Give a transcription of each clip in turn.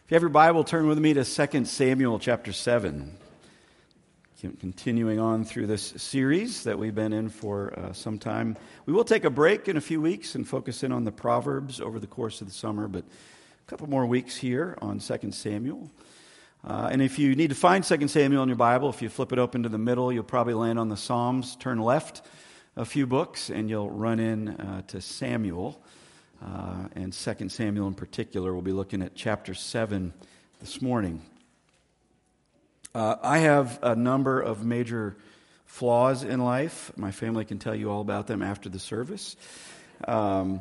If you have your Bible, turn with me to 2 Samuel chapter 7. Continuing on through this series that we've been in for some time. We will take a break in a few weeks and focus in on the Proverbs over the course of the summer, but a couple more weeks here on 2 Samuel. And if you need to find 2 Samuel in your Bible, if you flip it open to the middle, you'll probably land on the Psalms. Turn left a few books, and you'll run in to Samuel. And 2 Samuel in particular, we'll be looking at chapter 7 this morning. I have a number of major flaws in life. My family can tell you all about them after the service. And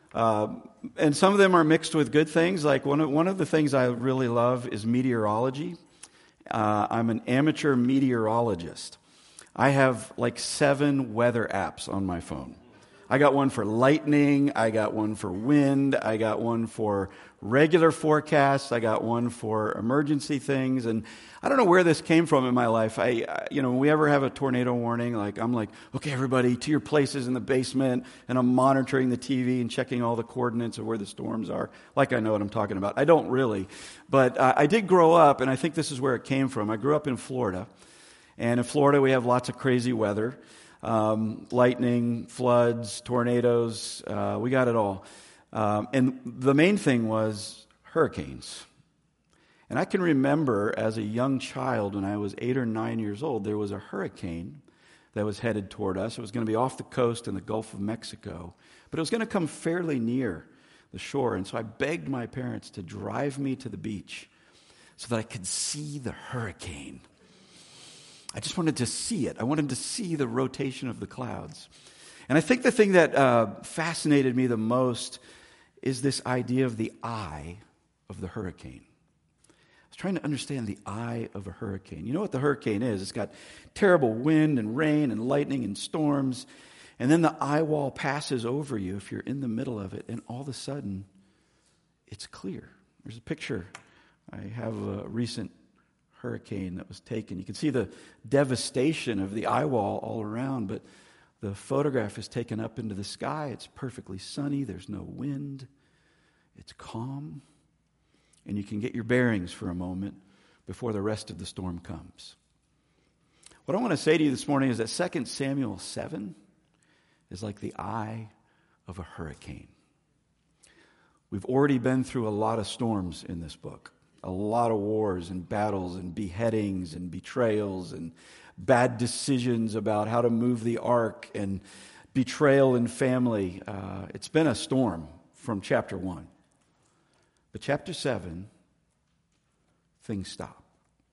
some of them are mixed with good things. Like one of the things I really love is meteorology. I'm an amateur meteorologist. I have like 7 weather apps on my phone. I got one for lightning, I got one for wind, I got one for regular forecasts, I got one for emergency things, and I don't know where this came from in my life. When we ever have a tornado warning, I'm like, okay, everybody to your places in the basement, and I'm monitoring the TV and checking all the coordinates of where the storms are, like I know what I'm talking about. I don't really, but I did grow up, and I think this is where it came from. I grew up in Florida, and in Florida we have lots of crazy weather. Lightning, floods, tornadoes, we got it all. And the main thing was hurricanes. And I can remember as a young child when I was 8 or 9 years old, there was a hurricane that was headed toward us. It was going to be off the coast in the Gulf of Mexico, but it was going to come fairly near the shore. And so I begged my parents to drive me to the beach so that I could see the hurricane. I just wanted to see it. I wanted to see the rotation of the clouds. And I think the thing that fascinated me the most is this idea of the eye of the hurricane. I was trying to understand the eye of a hurricane. You know what the hurricane is? It's got terrible wind and rain and lightning and storms. And then the eye wall passes over you if you're in the middle of it. And all of a sudden, it's clear. There's a picture. I have a recent hurricane that was taken. You can see the devastation of the eye wall all around, but the photograph is taken up into the sky. It's perfectly sunny. There's no wind. It's calm. And you can get your bearings for a moment before the rest of the storm comes. What I want to say to you this morning is that 2 Samuel 7 is like the eye of a hurricane. We've already been through a lot of storms in this book. A lot of wars and battles and beheadings and betrayals and bad decisions about how to move the ark and betrayal in family. It's been a storm from chapter 1. But chapter 7, things stop.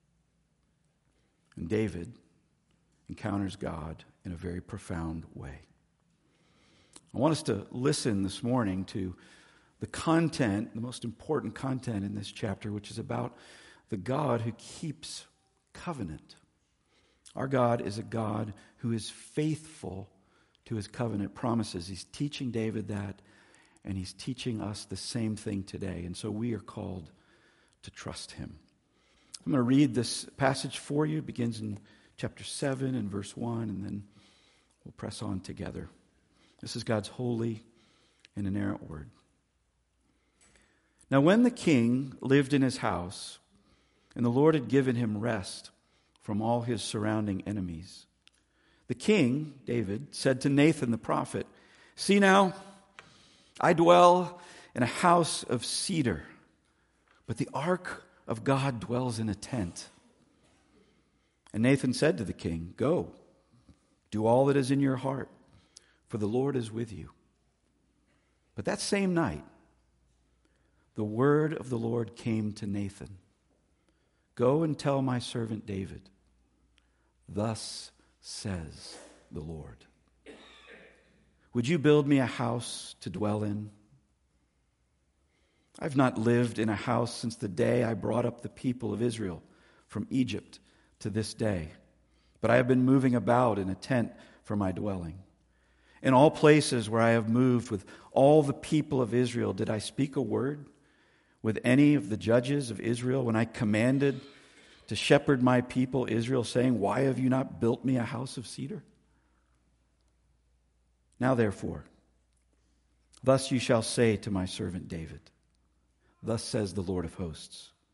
And David encounters God in a very profound way. I want us to listen this morning to the content, the most important content in this chapter, which is about the God who keeps covenant. Our God is a God who is faithful to his covenant promises. He's teaching David that, and he's teaching us the same thing today. And so we are called to trust him. I'm going to read this passage for you. It begins in chapter 7 and verse 1, and then we'll press on together. This is God's holy and inerrant word. Now when the king lived in his house, and the Lord had given him rest from all his surrounding enemies, the king, David, said to Nathan the prophet, "See now, I dwell in a house of cedar, but the ark of God dwells in a tent." And Nathan said to the king, "Go, do all that is in your heart, for the Lord is with you." But that same night, the word of the Lord came to Nathan. "Go and tell my servant David, thus says the Lord, would you build me a house to dwell in? I've not lived in a house since the day I brought up the people of Israel from Egypt to this day, but I have been moving about in a tent for my dwelling. In all places where I have moved with all the people of Israel, did I speak a word with any of the judges of Israel when I commanded to shepherd my people Israel, saying, why have you not built me a house of cedar? Now therefore, thus you shall say to my servant David, thus says the Lord of hosts,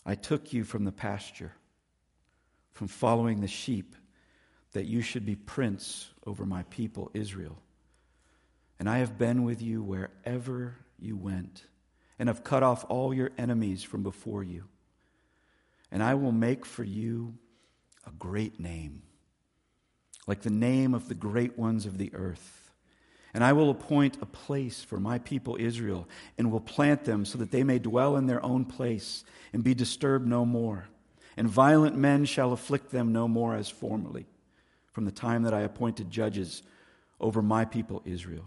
I took you from the pasture, from following the sheep, that you should be prince over my people Israel. And I have been with you wherever you went, and have cut off all your enemies from before you. And I will make for you a great name, like the name of the great ones of the earth. And I will appoint a place for my people Israel, and will plant them so that they may dwell in their own place and be disturbed no more. And violent men shall afflict them no more as formerly, from the time that I appointed judges over my people Israel.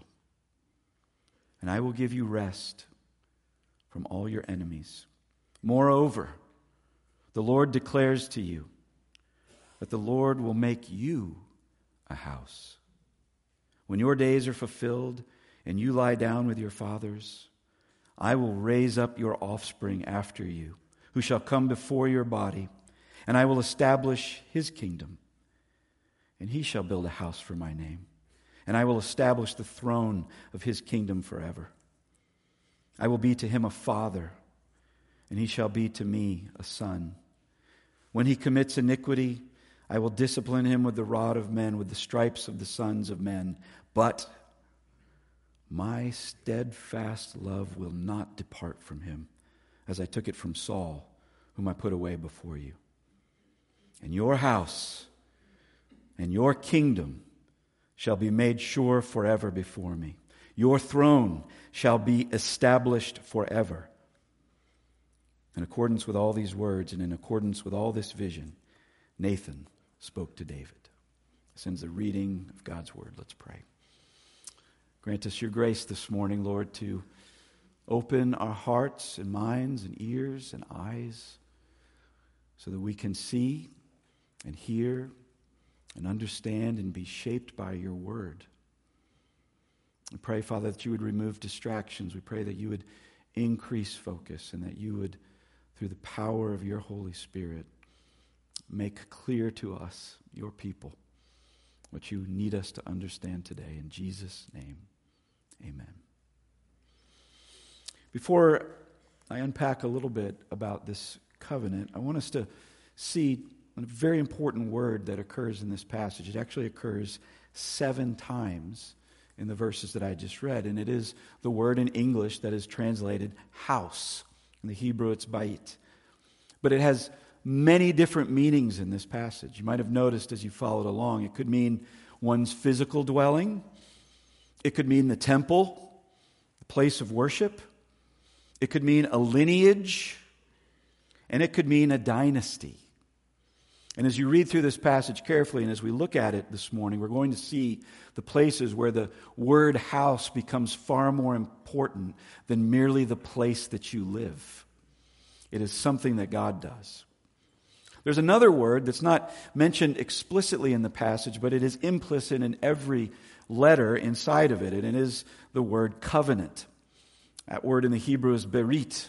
And I will give you rest from all your enemies. Moreover, the Lord declares to you that the Lord will make you a house. When your days are fulfilled and you lie down with your fathers, I will raise up your offspring after you, who shall come before your body, and I will establish his kingdom. And he shall build a house for my name, and I will establish the throne of his kingdom forever. I will be to him a father, and he shall be to me a son. When he commits iniquity, I will discipline him with the rod of men, with the stripes of the sons of men. But my steadfast love will not depart from him, as I took it from Saul, whom I put away before you. And your house and your kingdom shall be made sure forever before me. Your throne shall be established forever. In accordance with all these words and in accordance with all this vision, Nathan spoke to David. This ends the reading of God's word. Let's pray. Grant us your grace this morning, Lord, to open our hearts and minds and ears and eyes so that we can see and hear and understand and be shaped by your word. We pray, Father, that you would remove distractions. We pray that you would increase focus and that you would, through the power of your Holy Spirit, make clear to us, your people, what you need us to understand today. In Jesus' name, amen. Before I unpack a little bit about this covenant, I want us to see a very important word that occurs in this passage. It actually occurs 7 times in the verses that I just read, and it is the word in English that is translated house. In the Hebrew, it's bait. But it has many different meanings in this passage. You might have noticed as you followed along, it could mean one's physical dwelling. It could mean the temple, the place of worship. It could mean a lineage. And it could mean a dynasty. And as you read through this passage carefully, and as we look at it this morning, we're going to see the places where the word house becomes far more important than merely the place that you live. It is something that God does. There's another word that's not mentioned explicitly in the passage, but it is implicit in every letter inside of it, and it is the word covenant. That word in the Hebrew is berit.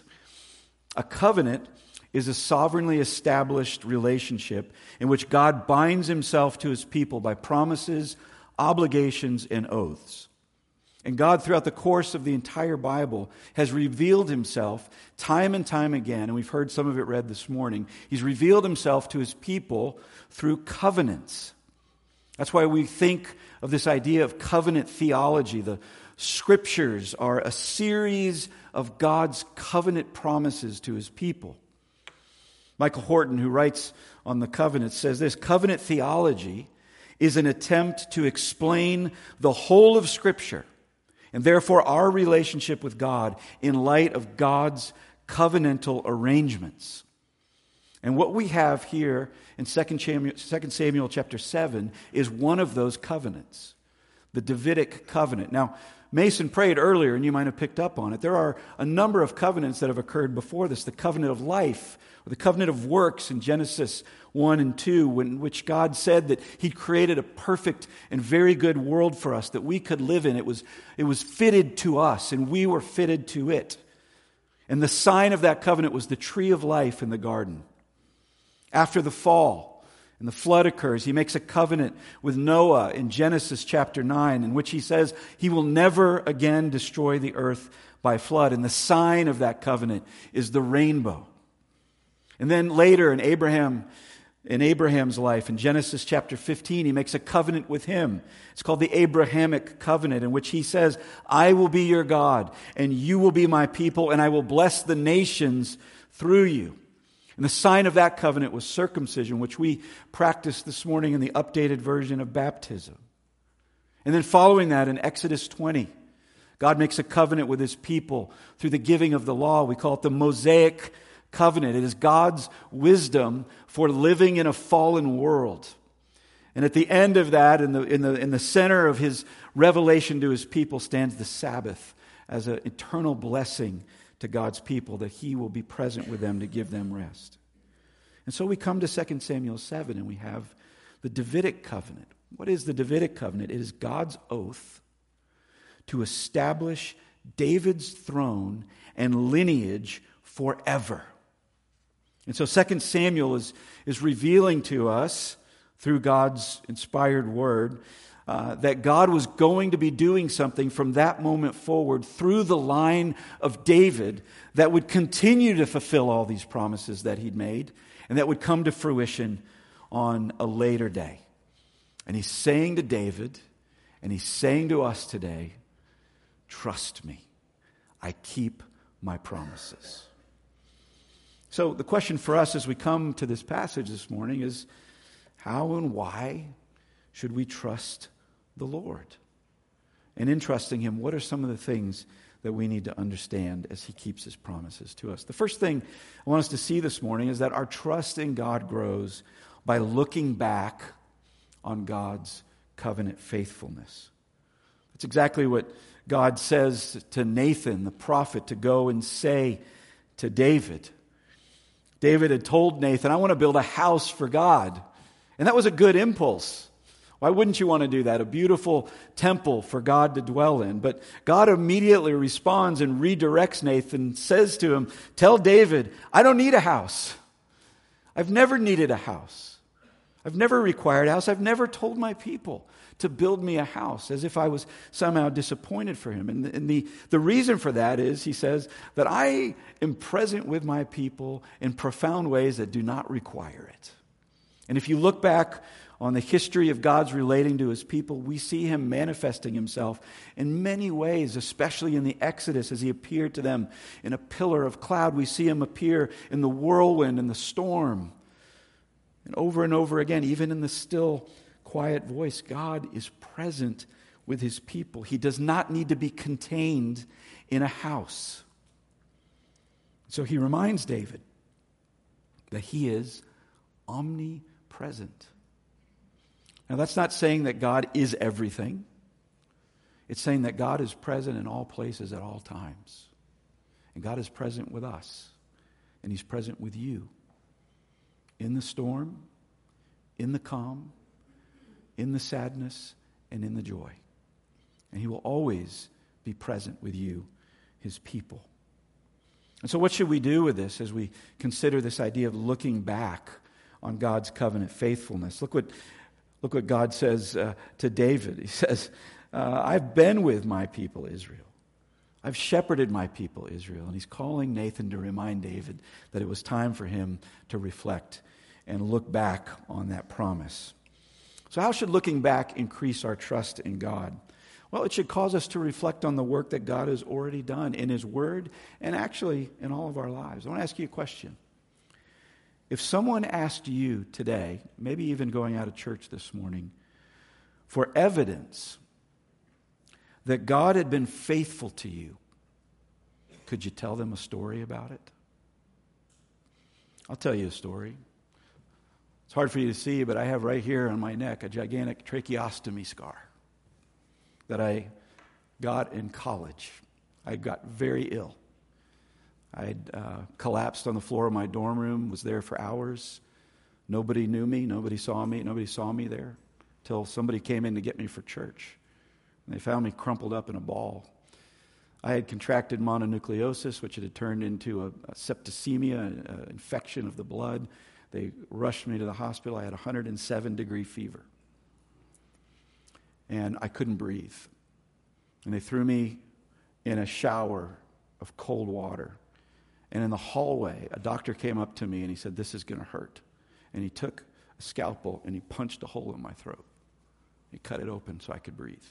A covenant is a sovereignly established relationship in which God binds himself to his people by promises, obligations, and oaths. And God, throughout the course of the entire Bible, has revealed himself time and time again, and we've heard some of it read this morning. He's revealed himself to his people through covenants. That's why we think of this idea of covenant theology. The Scriptures are a series of God's covenant promises to his people. Michael Horton, who writes on the covenant, says this: covenant theology is an attempt to explain the whole of Scripture, and therefore our relationship with God in light of God's covenantal arrangements. And what we have here in 2 Samuel chapter 7 is one of those covenants, the Davidic covenant. Now, Mason prayed earlier, and you might have picked up on it. There are a number of covenants that have occurred before this. The covenant of life, or the covenant of works in Genesis 1 and 2, in which God said that he created a perfect and very good world for us that we could live in. It was fitted to us, and we were fitted to it. And the sign of that covenant was the tree of life in the garden. After the fall, and the flood occurs, he makes a covenant with Noah in Genesis chapter 9, in which he says he will never again destroy the earth by flood. And the sign of that covenant is the rainbow. And then later in Abraham's life, in Genesis chapter 15, he makes a covenant with him. It's called the Abrahamic covenant, in which he says, I will be your God, and you will be my people, and I will bless the nations through you. And the sign of that covenant was circumcision, which we practiced this morning in the updated version of baptism. And then following that, in Exodus 20, God makes a covenant with his people through the giving of the law. We call it the Mosaic covenant. It is God's wisdom for living in a fallen world. And at the end of that, in the center of his revelation to his people, stands the Sabbath as an eternal blessing to God's people, that he will be present with them to give them rest. And so we come to 2 Samuel 7, and we have the Davidic covenant. What is the Davidic covenant? It is God's oath to establish David's throne and lineage forever. And so 2 Samuel is revealing to us, through God's inspired word, that God was going to be doing something from that moment forward through the line of David that would continue to fulfill all these promises that he'd made, and that would come to fruition on a later day. And he's saying to David, and he's saying to us today, trust me, I keep my promises. So the question for us as we come to this passage this morning is, how and why should we trust the Lord? And in trusting him, what are some of the things that we need to understand as he keeps his promises to us? The first thing I want us to see this morning is that our trust in God grows by looking back on God's covenant faithfulness. That's exactly what God says to Nathan, the prophet, to go and say to David. David had told Nathan, I want to build a house for God. And that was a good impulse. Why wouldn't you want to do that? A beautiful temple for God to dwell in. But God immediately responds and redirects Nathan, says to him, tell David, I don't need a house. I've never needed a house. I've never required a house. I've never told my people to build me a house, as if I was somehow disappointed for him. And the reason for that is, he says, that I am present with my people in profound ways that do not require it. And if you look back on the history of God's relating to his people, we see him manifesting himself in many ways, especially in the Exodus as he appeared to them in a pillar of cloud. We see him appear in the whirlwind and the storm. And over again, even in the still, quiet voice, God is present with his people. He does not need to be contained in a house. So he reminds David that he is omnipresent. Now, that's not saying that God is everything. It's saying that God is present in all places at all times. And God is present with us. And he's present with you. In the storm, in the calm, in the sadness, and in the joy. And he will always be present with you, his people. And so what should we do with this as we consider this idea of looking back on God's covenant faithfulness? Look what God says to David. He says, I've been with my people Israel. I've shepherded my people Israel. And he's calling Nathan to remind David that it was time for him to reflect and look back on that promise. So how should looking back increase our trust in God? Well, it should cause us to reflect on the work that God has already done in his word and actually in all of our lives. I want to ask you a question. If someone asked you today, maybe even going out of church this morning, for evidence that God had been faithful to you, could you tell them a story about it? I'll tell you a story. It's hard for you to see, but I have right here on my neck a gigantic tracheostomy scar that I got in college. I got very ill. I collapsed on the floor of my dorm room, was there for hours. Nobody knew me, nobody saw me there, till somebody came in to get me for church. And they found me crumpled up in a ball. I had contracted mononucleosis, which had turned into a septicemia, an infection of the blood. They rushed me to the hospital. I had 107-degree fever. And I couldn't breathe. And they threw me in a shower of cold water. And in the hallway, a doctor came up to me and he said, "This is going to hurt." And he took a scalpel and he punched a hole in my throat. He cut it open so I could breathe.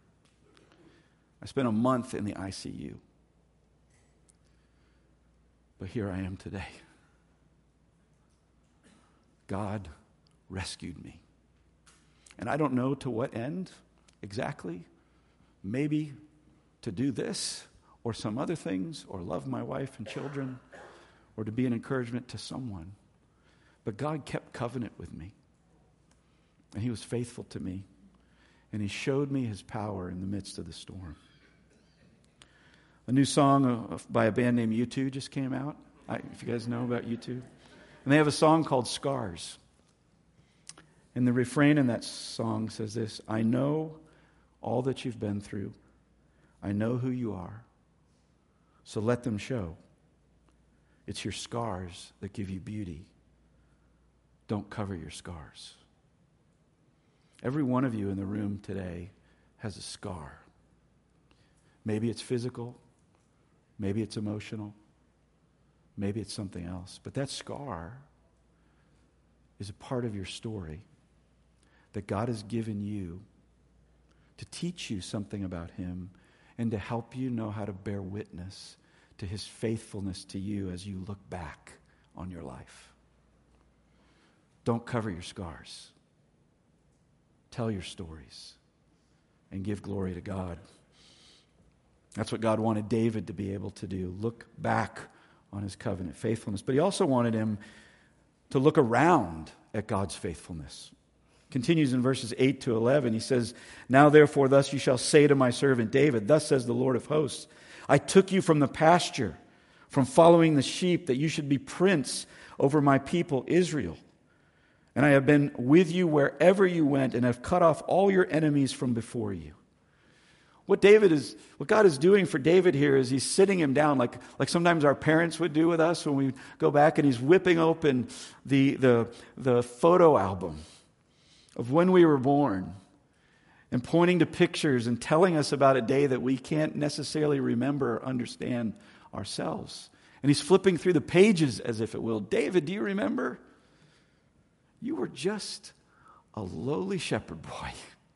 I spent a month in the ICU. But here I am today. God rescued me. And I don't know to what end exactly. Maybe to do this or some other things, or love my wife and children, or to be an encouragement to someone. But God kept covenant with me. And he was faithful to me. And he showed me his power in the midst of the storm. A new song by a band named U2 just came out. If you guys know about U2. And they have a song called Scars. And the refrain in that song says this: "I know all that you've been through. I know who you are. So let them show. It's your scars that give you beauty. Don't cover your scars." Every one of you in the room today has a scar. Maybe it's physical. Maybe it's emotional. Maybe it's something else. But that scar is a part of your story that God has given you to teach you something about him and to help you know how to bear witness to his faithfulness to you as you look back on your life. Don't cover your scars. Tell your stories and give glory to God. That's what God wanted David to be able to do. Look back on his covenant faithfulness. But he also wanted him to look around at God's faithfulness. Continues in verses 8 to 11. He says, "Now therefore thus you shall say to my servant David, thus says the Lord of hosts, I took you from the pasture, from following the sheep, that you should be prince over my people Israel. And I have been with you wherever you went, and have cut off all your enemies from before you." What God is doing for David here is he's sitting him down like sometimes our parents would do with us when we go back, and he's whipping open the photo album of when we were born and pointing to pictures and telling us about a day that we can't necessarily remember or understand ourselves. And he's flipping through the pages as if it will. "David, do you remember? You were just a lowly shepherd boy.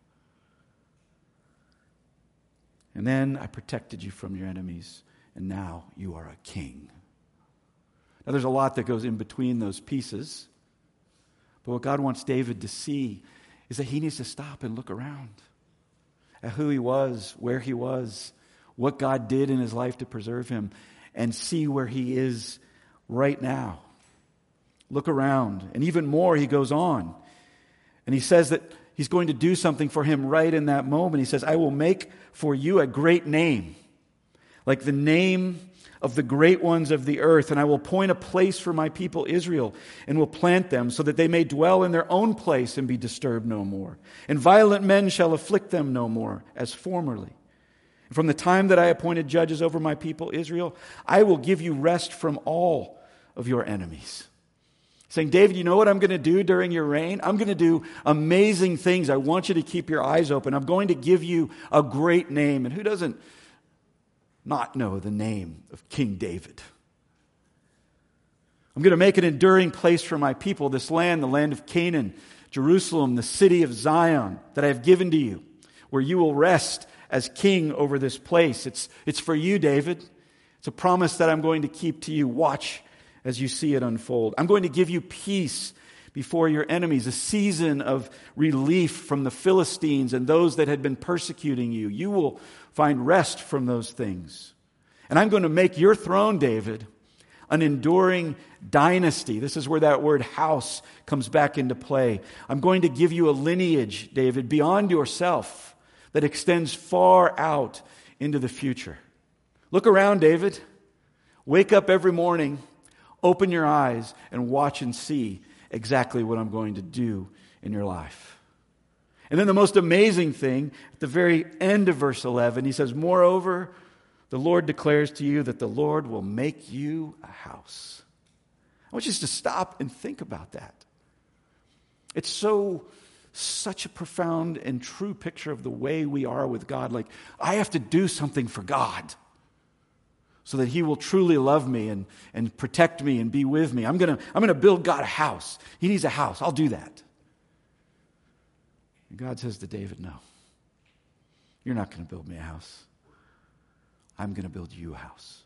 And then I protected you from your enemies, and now you are a king." Now there's a lot that goes in between those pieces. But what God wants David to see is that he needs to stop and look around at who he was, where he was, what God did in his life to preserve him, and see where he is right now. Look around. And even more, he goes on. And he says that he's going to do something for him right in that moment. He says, "I will make for you a great name, like the name of the great ones of the earth, and I will appoint a place for my people Israel, and will plant them so that they may dwell in their own place and be disturbed no more. And violent men shall afflict them no more, as formerly. And from the time that I appointed judges over my people Israel, I will give you rest from all of your enemies." Saying, "David, you know what I'm going to do during your reign? I'm going to do amazing things. I want you to keep your eyes open. I'm going to give you a great name." And who doesn't not know the name of King David? "I'm going to make an enduring place for my people, this land, the land of Canaan, Jerusalem, the city of Zion, that I have given to you, where you will rest as king over this place." It's for you, David. It's a promise that I'm going to keep to you. Watch as you see it unfold. "I'm going to give you peace before your enemies, a season of relief from the Philistines and those that had been persecuting you. You will find rest from those things. And I'm going to make your throne, David, an enduring dynasty." This is where that word house comes back into play. "I'm going to give you a lineage, David, beyond yourself, that extends far out into the future." Look around, David. Wake up every morning. Open your eyes and watch and see exactly what I'm going to do in your life. And then the most amazing thing, at the very end of verse 11, he says, "Moreover, the Lord declares to you that the Lord will make you a house." I want you just to stop and think about that. It's such a profound and true picture of the way we are with God. Like, I have to do something for God so that he will truly love me and protect me and be with me. I'm gonna build God a house. He needs a house. I'll do that. And God says to David, no, you're not going to build me a house. I'm going to build you a house.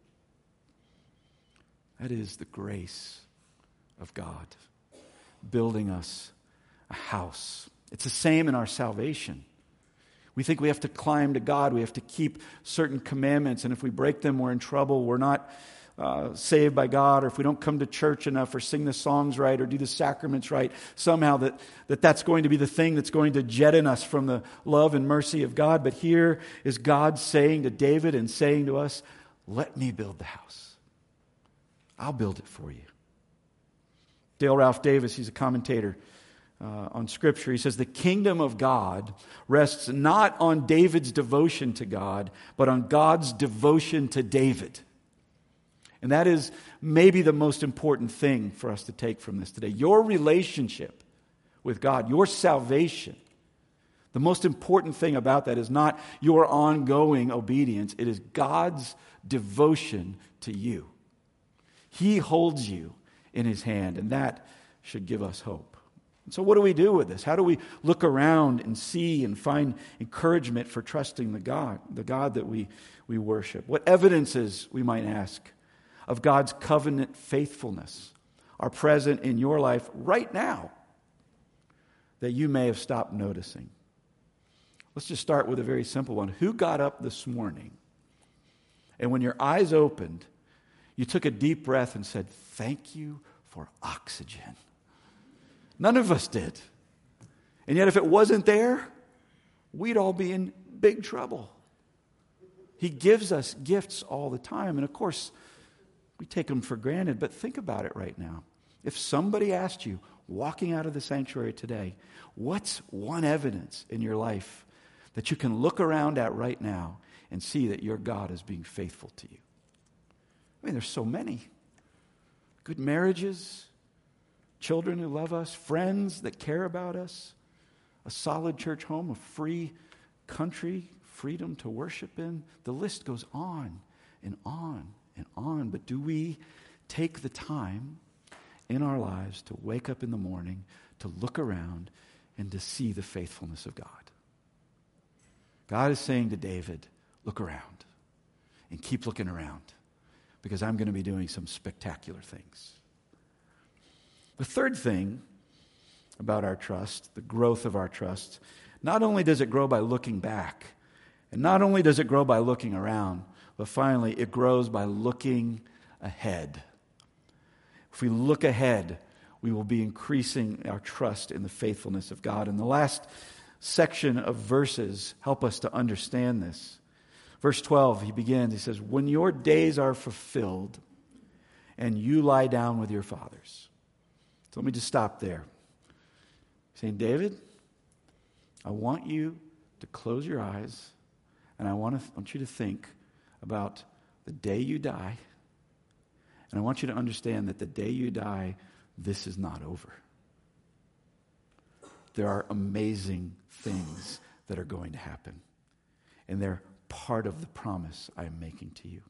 That is the grace of God, building us a house. It's the same in our salvation. We think we have to climb to God. We have to keep certain commandments, and if we break them, we're in trouble. We're not saved by God, or if we don't come to church enough or sing the songs right or do the sacraments right, somehow that's going to be the thing that's going to jettison us from the love and mercy of God. But here is God saying to David and saying to us, let me build the house. I'll build it for you. Dale Ralph Davis, he's a commentator on Scripture. He says, the kingdom of God rests not on David's devotion to God, but on God's devotion to David. And that is maybe the most important thing for us to take from this today. Your relationship with God, your salvation, the most important thing about that is not your ongoing obedience. It is God's devotion to you. He holds you in His hand, and that should give us hope. And so what do we do with this? How do we look around and see and find encouragement for trusting the God that we worship? What evidences, we might ask, of God's covenant faithfulness are present in your life right now that you may have stopped noticing? Let's just start with a very simple one. Who got up this morning and when your eyes opened, you took a deep breath and said, thank you for oxygen? None of us did. And yet if it wasn't there, we'd all be in big trouble. He gives us gifts all the time. And of course, we take them for granted, but think about it right now. If somebody asked you, walking out of the sanctuary today, what's one evidence in your life that you can look around at right now and see that your God is being faithful to you? I mean, there's so many. Good marriages, children who love us, friends that care about us, a solid church home, a free country, freedom to worship in. The list goes on and on and on. But do we take the time in our lives to wake up in the morning, to look around, and to see the faithfulness of God? God is saying to David, look around and keep looking around, because I'm going to be doing some spectacular things. The third thing about our trust, the growth of our trust, not only does it grow by looking back, and not only does it grow by looking around, but finally, it grows by looking ahead. If we look ahead, we will be increasing our trust in the faithfulness of God. And the last section of verses help us to understand this. Verse 12, he says, when your days are fulfilled and you lie down with your fathers. So let me just stop there. He's saying, David, I want you to close your eyes, and I want you to think about the day you die. And I want you to understand that the day you die, this is not over. There are amazing things that are going to happen. And they're part of the promise I am making to you.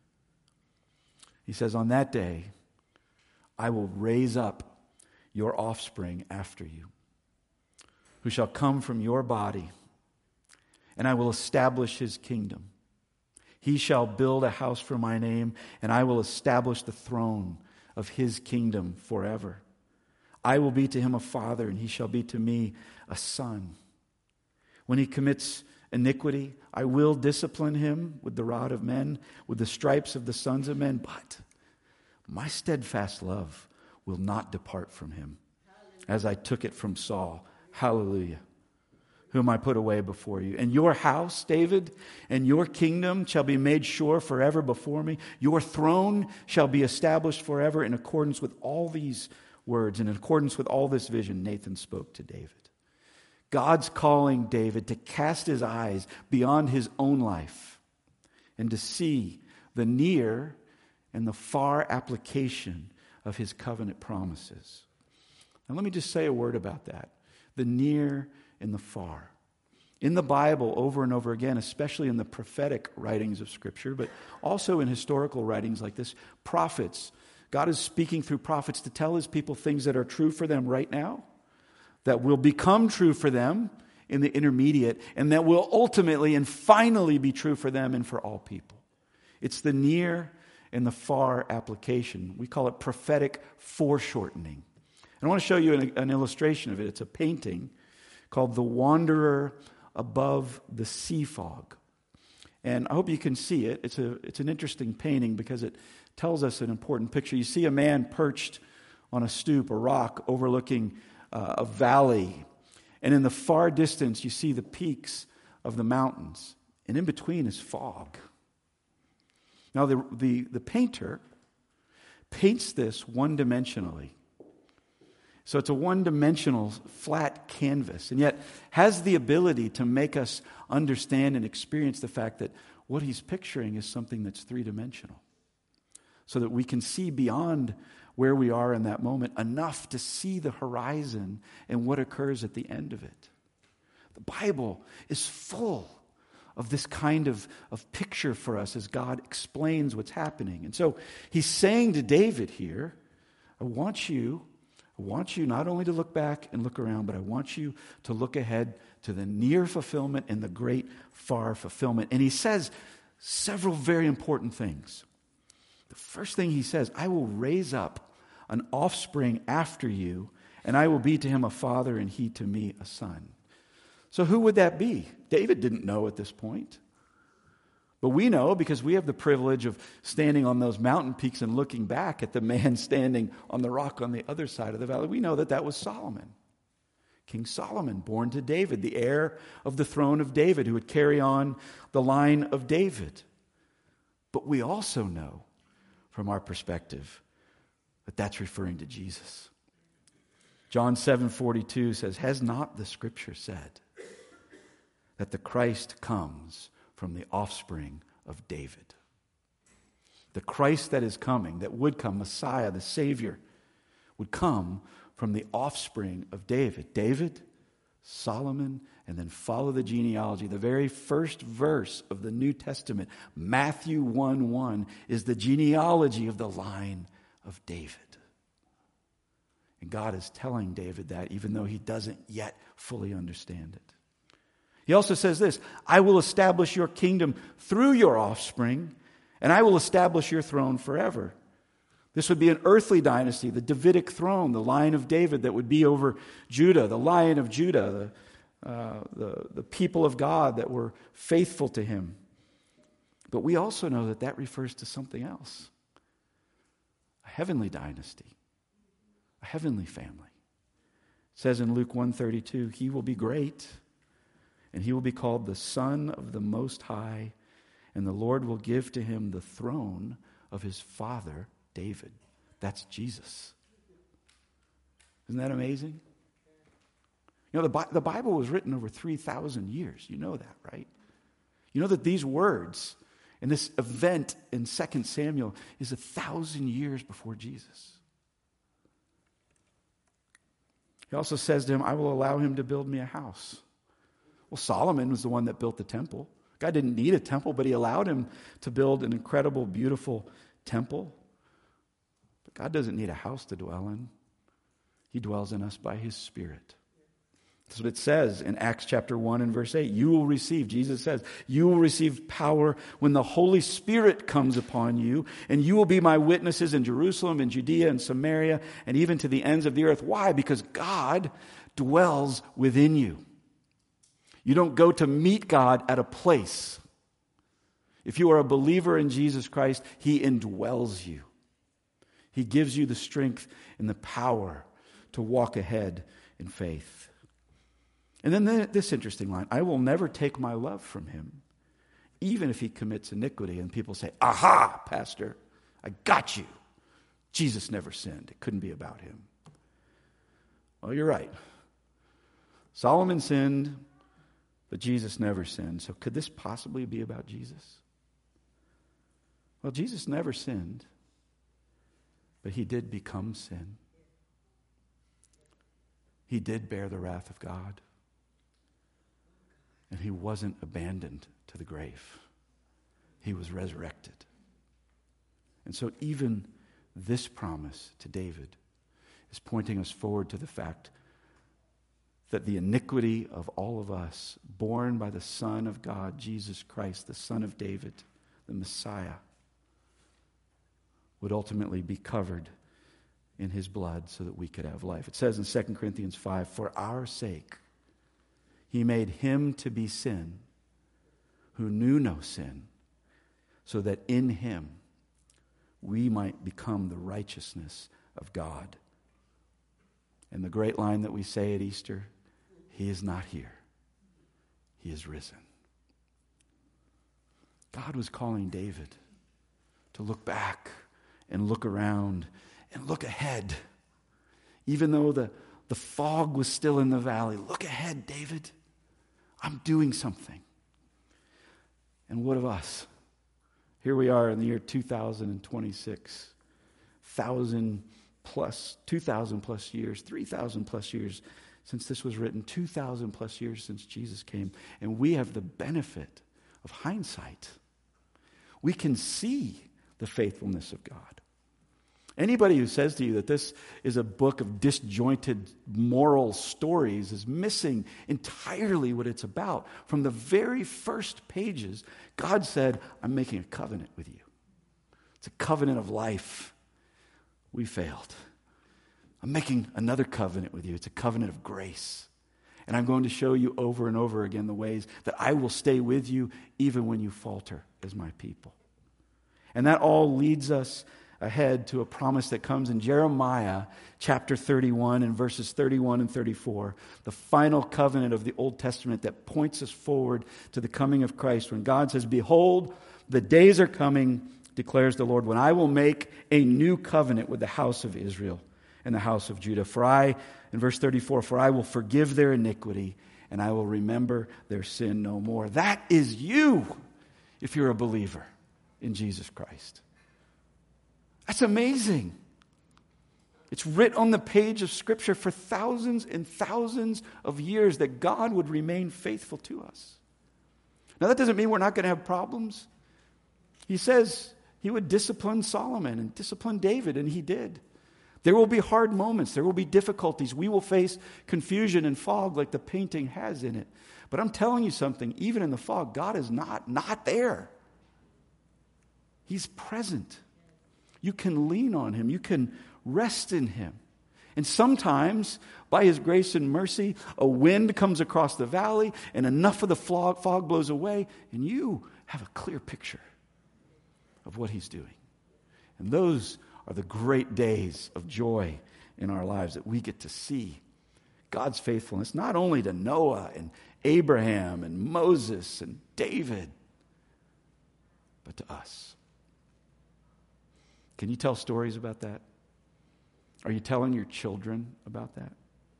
He says, on that day, I will raise up your offspring after you, who shall come from your body, and I will establish his kingdom. He shall build a house for my name, and I will establish the throne of his kingdom forever. I will be to him a father, and he shall be to me a son. When he commits iniquity, I will discipline him with the rod of men, with the stripes of the sons of men. But my steadfast love will not depart from him, as I took it from Saul. Hallelujah. Whom I put away before you. And your house, David, and your kingdom shall be made sure forever before me. Your throne shall be established forever, in accordance with all these words, and in accordance with all this vision Nathan spoke to David. God's calling David to cast his eyes beyond his own life and to see the near and the far application of his covenant promises. Now let me just say a word about that. The near and the far. In the Bible, over and over again, especially in the prophetic writings of Scripture, but also in historical writings like this, prophets. God is speaking through prophets to tell his people things that are true for them right now, that will become true for them in the intermediate, and that will ultimately and finally be true for them and for all people. It's the near and the far application. We call it prophetic foreshortening. And I want to show you an illustration of it. It's a painting called The Wanderer Above the Sea Fog. And I hope you can see it. It's an interesting painting because it tells us an important picture. You see a man perched on a stoop, a rock, overlooking a valley. And in the far distance, you see the peaks of the mountains. And in between is fog. Now, the painter paints this one-dimensionally. So it's a one-dimensional flat canvas, and yet has the ability to make us understand and experience the fact that what he's picturing is something that's three-dimensional, so that we can see beyond where we are in that moment enough to see the horizon and what occurs at the end of it. The Bible is full of this kind of picture for us as God explains what's happening. And so he's saying to David here, I want you not only to look back and look around, but I want you to look ahead to the near fulfillment and the great far fulfillment. And he says several very important things. The first thing he says, I will raise up an offspring after you, and I will be to him a father, and he to me a son. So who would that be? David didn't know at this point. But we know because we have the privilege of standing on those mountain peaks and looking back at the man standing on the rock on the other side of the valley. We know that that was Solomon. King Solomon, born to David, the heir of the throne of David, who would carry on the line of David. But we also know, from our perspective, that that's referring to Jesus. John 7:42 says, has not the Scripture said that the Christ comes from the offspring of David? The Christ that is coming, that would come, Messiah, the Savior, would come from the offspring of David. David, Solomon, and then follow the genealogy. The very first verse of the New Testament, Matthew 1:1, is the genealogy of the line of David. And God is telling David that, even though he doesn't yet fully understand it. He also says this, I will establish your kingdom through your offspring, and I will establish your throne forever. This would be an earthly dynasty, the Davidic throne, the line of David that would be over Judah, the Lion of Judah, the people of God that were faithful to him. But we also know that that refers to something else, a heavenly dynasty, a heavenly family. It says in Luke 1:32, he will be great, and he will be called the Son of the Most High, and the Lord will give to him the throne of his father David. That's Jesus. Isn't that amazing? You know, the Bible was written over 3,000 years. You know that, right? You know that these words and this event in 2 Samuel is 1,000 years before Jesus. He also says to him, I will allow him to build me a house. Well, Solomon was the one that built the temple. God didn't need a temple, but he allowed him to build an incredible, beautiful temple. But God doesn't need a house to dwell in. He dwells in us by his Spirit. That's what it says in Acts chapter 1 and verse 8. You will receive, Jesus says, you will receive power when the Holy Spirit comes upon you, and you will be my witnesses in Jerusalem and Judea and Samaria and even to the ends of the earth. Why? Because God dwells within you. You don't go to meet God at a place. If you are a believer in Jesus Christ, he indwells you. He gives you the strength and the power to walk ahead in faith. And then this interesting line, I will never take my love from him, even if he commits iniquity. And people say, aha, Pastor, I got you. Jesus never sinned. It couldn't be about him. Well, you're right. Solomon sinned, but Jesus never sinned. So could this possibly be about Jesus? Well, Jesus never sinned, but he did become sin. He did bear the wrath of God. And he wasn't abandoned to the grave. He was resurrected. And so even this promise to David is pointing us forward to the fact that the iniquity of all of us, born by the Son of God, Jesus Christ, the Son of David, the Messiah, would ultimately be covered in his blood so that we could have life. It says in 2 Corinthians 5, for our sake, he made him to be sin who knew no sin, so that in him we might become the righteousness of God. And the great line that we say at Easter, he is not here. He is risen. God was calling David to look back and look around and look ahead. Even though the fog was still in the valley, look ahead, David. I'm doing something. And what of us? Here we are in the year 2026. 2,000 plus years, 3,000 plus years since this was written, 2,000 plus years since Jesus came. And we have the benefit of hindsight. We can see the faithfulness of God. Anybody who says to you that this is a book of disjointed moral stories is missing entirely what it's about. From the very first pages, God said, I'm making a covenant with you. It's a covenant of life. We failed. I'm making another covenant with you. It's a covenant of grace. And I'm going to show you over and over again the ways that I will stay with you even when you falter as my people. And that all leads us ahead to a promise that comes in Jeremiah chapter 31 and verses 31 and 34, the final covenant of the Old Testament that points us forward to the coming of Christ, when God says, behold, the days are coming, declares the Lord, when I will make a new covenant with the house of Israel and the house of Judah. In verse 34, for I will forgive their iniquity and I will remember their sin no more. That is you, if you're a believer in Jesus Christ. That's amazing. It's written on the page of Scripture for thousands and thousands of years that God would remain faithful to us. Now, that doesn't mean we're not going to have problems. He says he would discipline Solomon and discipline David, and he did. There will be hard moments. There will be difficulties. We will face confusion and fog like the painting has in it. But I'm telling you something, even in the fog, God is not there. He's present. You can lean on him. You can rest in him. And sometimes, by his grace and mercy, a wind comes across the valley and enough of the fog blows away, and you have a clear picture of what he's doing. And those are the great days of joy in our lives, that we get to see God's faithfulness, not only to Noah and Abraham and Moses and David, but to us. Can you tell stories about that? Are you telling your children about that?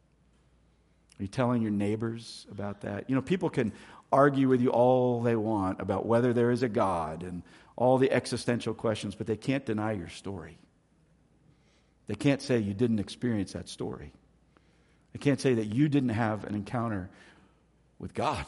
Are you telling your neighbors about that? You know, people can argue with you all they want about whether there is a God and all the existential questions, but they can't deny your story. They can't say you didn't experience that story. They can't say that you didn't have an encounter with God.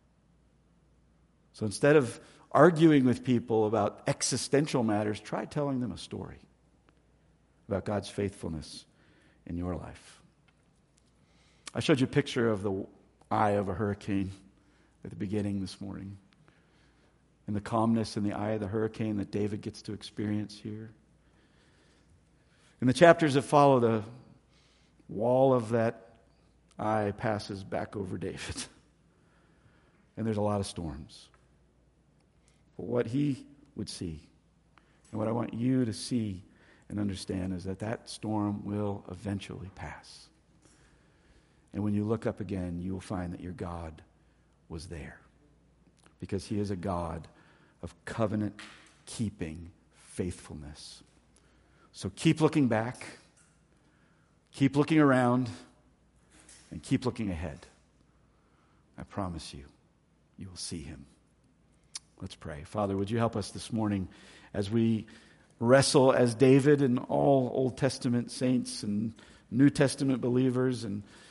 So instead of arguing with people about existential matters, try telling them a story about God's faithfulness in your life. I showed you a picture of the eye of a hurricane at the beginning this morning, and the calmness in the eye of the hurricane that David gets to experience here. In the chapters that follow, the wall of that eye passes back over David, and there's a lot of storms. But what he would see, and what I want you to see and understand, is that storm will eventually pass. And when you look up again, you will find that your God was there. Because he is a God of covenant-keeping faithfulness. So keep looking back, keep looking around, and keep looking ahead. I promise you, you will see him. Let's pray. Father, would you help us this morning as we wrestle as David and all Old Testament saints and New Testament believers and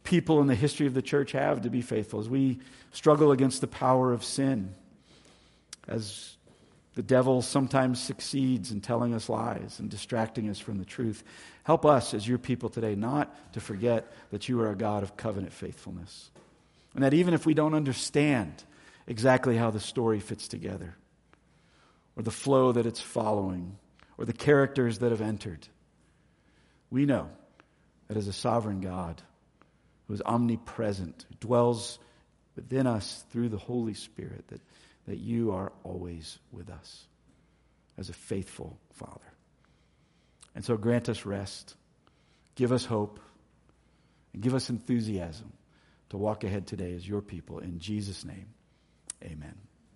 people in the history of the church have to be faithful, as we struggle against the power of sin, as the devil sometimes succeeds in telling us lies and distracting us from the truth. Help us as your people today not to forget that you are a God of covenant faithfulness. And that even if we don't understand exactly how the story fits together, or the flow that it's following, or the characters that have entered, we know that as a sovereign God who is omnipresent, who dwells within us through the Holy Spirit, that you are always with us as a faithful Father. And so grant us rest, give us hope, and give us enthusiasm to walk ahead today as your people. In Jesus' name, amen.